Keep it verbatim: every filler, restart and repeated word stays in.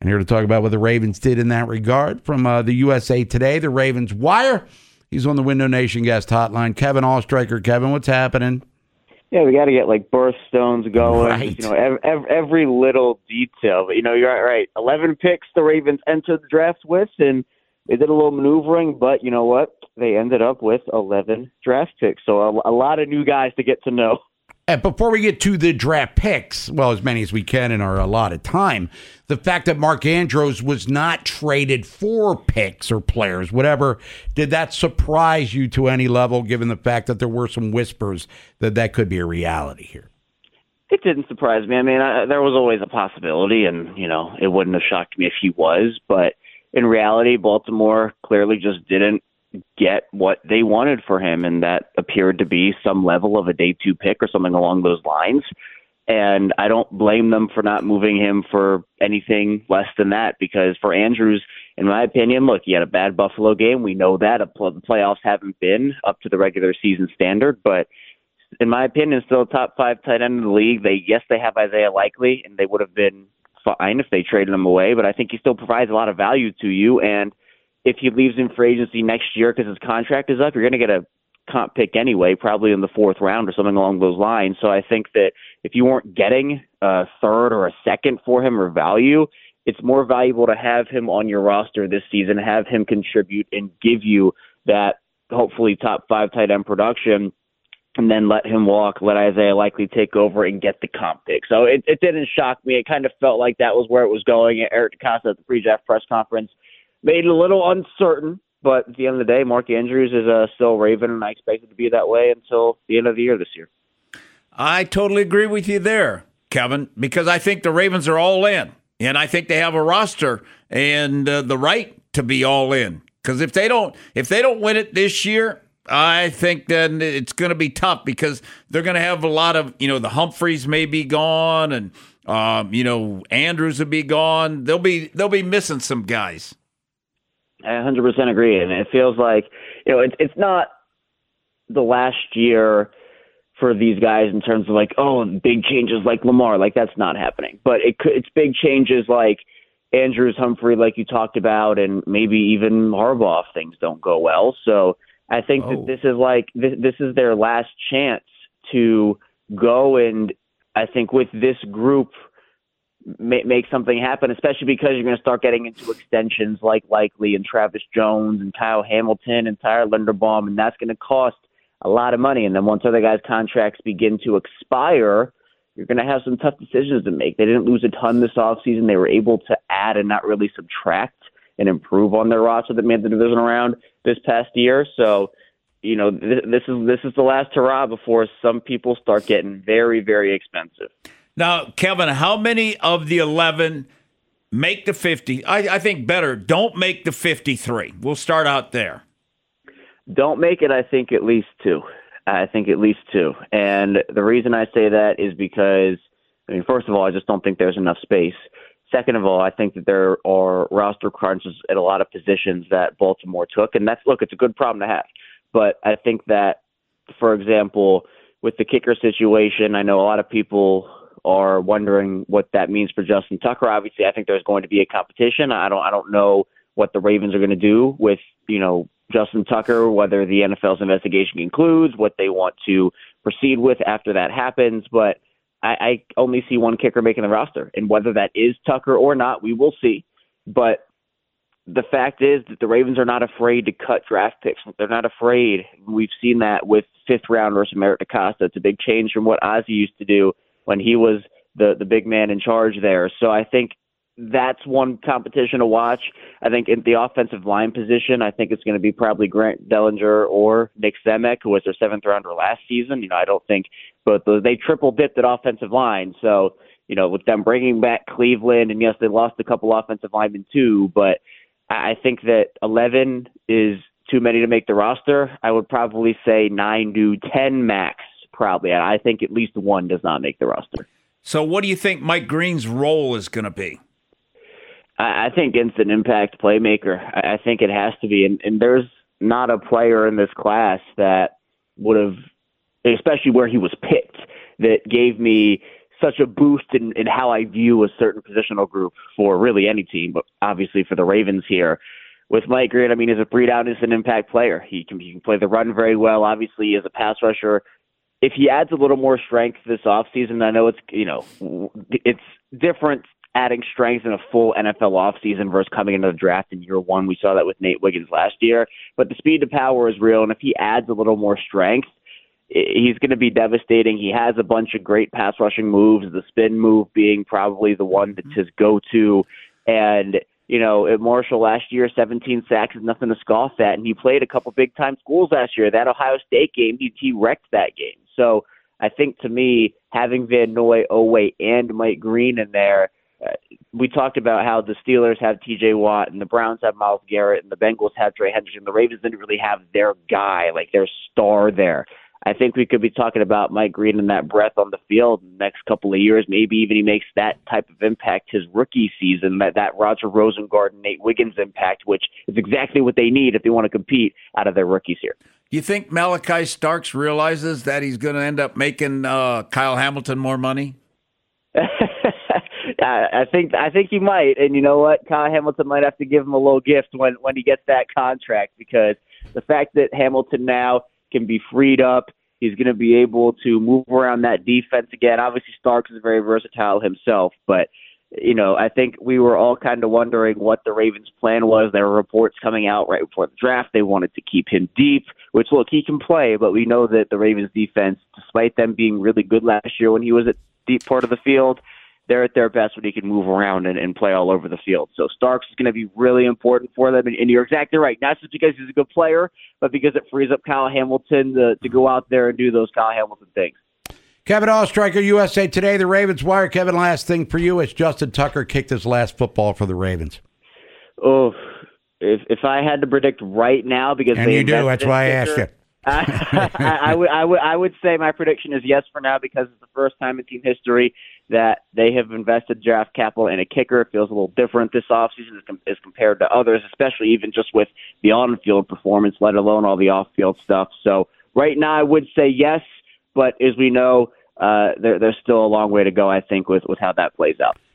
And here to talk about what the Ravens did in that regard from uh, the U S A Today, the Ravens Wire. He's on the Window Nation guest hotline. Kevin Allstriker. Kevin, what's happening? Yeah, we got to get like birthstones going. Right. You know, every, every little detail. But you know, you're right, right. Eleven picks the Ravens entered the draft with, and they did a little maneuvering. But you know what? They ended up with eleven draft picks. So a, a lot of new guys to get to know. And before we get to the draft picks, well, as many as we can in our allotted time, the fact that Mark Andrews was not traded for picks or players, whatever, did that surprise you to any level, given the fact that there were some whispers that that could be a reality here? It didn't surprise me. I mean, I, there was always a possibility, and, you know, it wouldn't have shocked me if he was. But in reality, Baltimore clearly just didn't get what they wanted for him, and that appeared to be some level of a day two pick or something along those lines. And I don't blame them for not moving him for anything less than that, because for Andrews, in my opinion, look, he had a bad Buffalo game. We know that. The playoffs haven't been up to the regular season standard, but in my opinion, still a top five tight end in the league. They, yes, they have Isaiah Likely, and they would have been fine if they traded him away, but I think he still provides a lot of value to you. And if he leaves in free agency next year because his contract is up, you're going to get a comp pick anyway, probably in the fourth round or something along those lines. So I think that if you weren't getting a third or a second for him or value, it's more valuable to have him on your roster this season, have him contribute and give you that hopefully top five tight end production, and then let him walk, let Isaiah Likely take over and get the comp pick. So it, it didn't shock me. It kind of felt like that was where it was going. Eric DeCosta at the pre-draft press conference made it a little uncertain, but at the end of the day, Mark Andrews is uh, still Raven, and I expect it to be that way until the end of the year this year. I totally agree with you there, Kevin, because I think the Ravens are all in, and I think they have a roster and uh, the right to be all in. Because if they don't, if they don't win it this year, I think then it's going to be tough, because they're going to have a lot of, you know, the Humphreys may be gone, and um, you know, Andrews will be gone. They'll be they'll be missing some guys. I one hundred percent agree, and it feels like, you know, it, it's not the last year for these guys in terms of like, oh, big changes like Lamar, like that's not happening. But it could, it's big changes like Andrews, Humphrey, like you talked about, and maybe even Harbaugh if things don't go well. So I think oh. that this is like this, this is their last chance to go, and I think with this group, make something happen, especially because you're going to start getting into extensions like Likely and Travis Jones and Kyle Hamilton and Tyler Linderbaum, and that's going to cost a lot of money. And then once other guys' contracts begin to expire, you're going to have some tough decisions to make. They didn't lose a ton this offseason. They were able to add and not really subtract and improve on their roster that made the division around this past year. So, you know, th- this is this is the last hurrah before some people start getting very, very expensive. Now, Kevin, how many of the eleven make the fifty? I, I think better, don't make the fifty-three. We'll start out there. Don't make it, I think, at least two. I think at least two. And the reason I say that is because, I mean, first of all, I just don't think there's enough space. Second of all, I think that there are roster crunches at a lot of positions that Baltimore took. And that's, look, it's a good problem to have. But I think that, for example, with the kicker situation, I know a lot of people are wondering what that means for Justin Tucker. Obviously, I think there's going to be a competition. I don't I don't know what the Ravens are going to do with, you know, Justin Tucker, whether the N F L's investigation concludes, what they want to proceed with after that happens. But I, I only see one kicker making the roster, and whether that is Tucker or not, we will see. But the fact is that the Ravens are not afraid to cut draft picks. They're not afraid. We've seen that with fifth rounders from Eric DeCosta. It's a big change from what Ozzie used to do when he was the, the big man in charge there. So I think that's one competition to watch. I think in the offensive line position, I think it's going to be probably Grant Dellinger or Nick Zemek, who was their seventh rounder last season. You know, I don't think both those, they triple dipped at offensive line. So, you know, with them bringing back Cleveland, and yes, they lost a couple offensive linemen too, but I think that eleven is too many to make the roster. I would probably say nine to ten max. Probably. I think at least one does not make the roster. So what do you think Mike Green's role is going to be? I think instant impact playmaker. I think it has to be. And, and there's not a player in this class that would have, especially where he was picked, that gave me such a boost in, in how I view a certain positional group for really any team, but obviously for the Ravens here. With Mike Green, I mean, he's a three-down instant impact player. He can, he can play the run very well. Obviously, as a pass rusher, if he adds a little more strength this offseason, I know it's, you know, it's different adding strength in a full N F L offseason versus coming into the draft in year one. We saw that with Nate Wiggins last year. But the speed to power is real, and if he adds a little more strength, he's going to be devastating. He has a bunch of great pass rushing moves, the spin move being probably the one that's his go-to. And, you know, at Marshall last year, seventeen sacks is nothing to scoff at, and he played a couple big-time schools last year. That Ohio State game, he, he wrecked that game. So I think, to me, having Van Noy, Oweh, and Mike Green in there, uh, we talked about how the Steelers have T J Watt and the Browns have Myles Garrett and the Bengals have Trey Hendrickson. The Ravens didn't really have their guy, like their star there. I think we could be talking about Mike Green and that breadth on the field in the next couple of years. Maybe even he makes that type of impact his rookie season, that, that Roger Rosengard and Nate Wiggins impact, which is exactly what they need if they want to compete out of their rookies here. You think Malachi Starks realizes that he's going to end up making uh, Kyle Hamilton more money? I think I think he might. And you know what? Kyle Hamilton might have to give him a little gift when, when he gets that contract, because the fact that Hamilton now can be freed up. He's going to be able to move around that defense again. Obviously, Starks is very versatile himself, but, you know, I think we were all kind of wondering what the Ravens' plan was. There were reports coming out right before the draft. They wanted to keep him deep, which, look, he can play, but we know that the Ravens' defense, despite them being really good last year when he was at deep part of the field, they're at their best when he can move around and, and play all over the field. So Starks is going to be really important for them. And, and you're exactly right. Not just because he's a good player, but because it frees up Kyle Hamilton to, to go out there and do those Kyle Hamilton things. Kevin Oestreicher, U S A Today, the Ravens Wire. Kevin, last thing for you is Justin Tucker kicked his last football for the Ravens. Oh, if if I had to predict right now, because and they you do, that's why I asked you. I, I, I, would, I, would, I would say my prediction is yes for now, because it's the first time in team history that they have invested draft capital in a kicker. It feels a little different this offseason as, com- as compared to others, especially even just with the on-field performance, let alone all the off-field stuff. So right now I would say yes, but as we know, uh, there, there's still a long way to go, I think, with, with how that plays out.